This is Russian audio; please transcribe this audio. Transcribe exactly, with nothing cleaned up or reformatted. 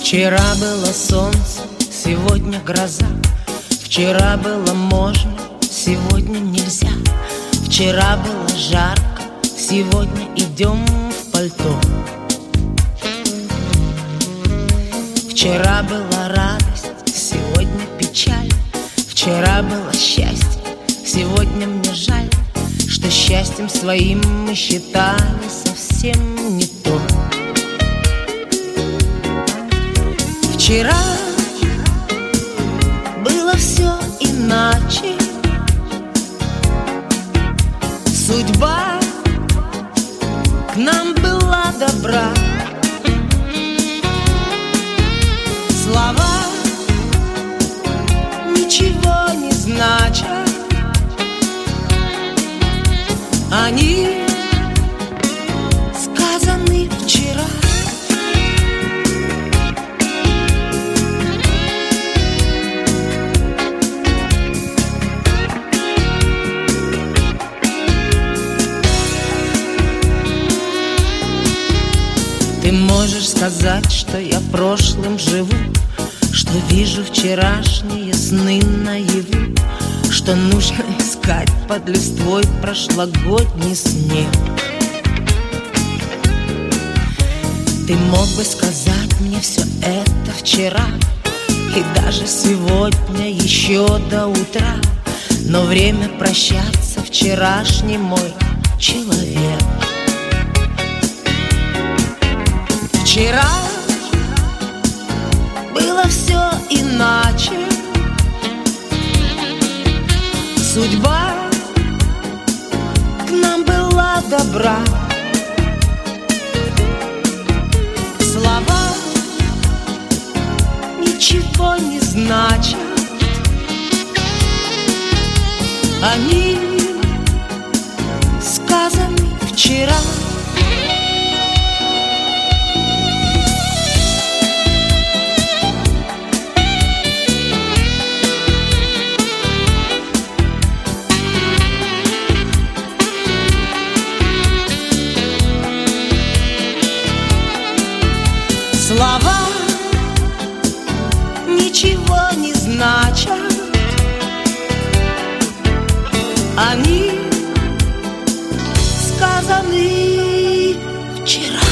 Вчера было солнце, сегодня гроза. Вчера было можно, сегодня нельзя. Вчера было жарко, сегодня идем в пальто. Вчера была радость, сегодня печаль. Вчера было счастье, сегодня мне жаль, что счастьем своим мы считали совсем не то. Вчера было все иначе. Судьба к нам была добра. Слова ничего не значат. Они сказаны вчера. Ты можешь сказать, что я прошлым живу, что вижу вчерашние сны наяву, что нужно искать под листвой прошлогодний снег. Ты мог бы сказать мне все это вчера и даже сегодня еще до утра, но время прощаться, вчерашний мой человек. Вчера было все иначе. Судьба к нам была добра. Слова ничего не значат. Они сказаны вчера. Слова ничего не значат. Они сказаны вчера.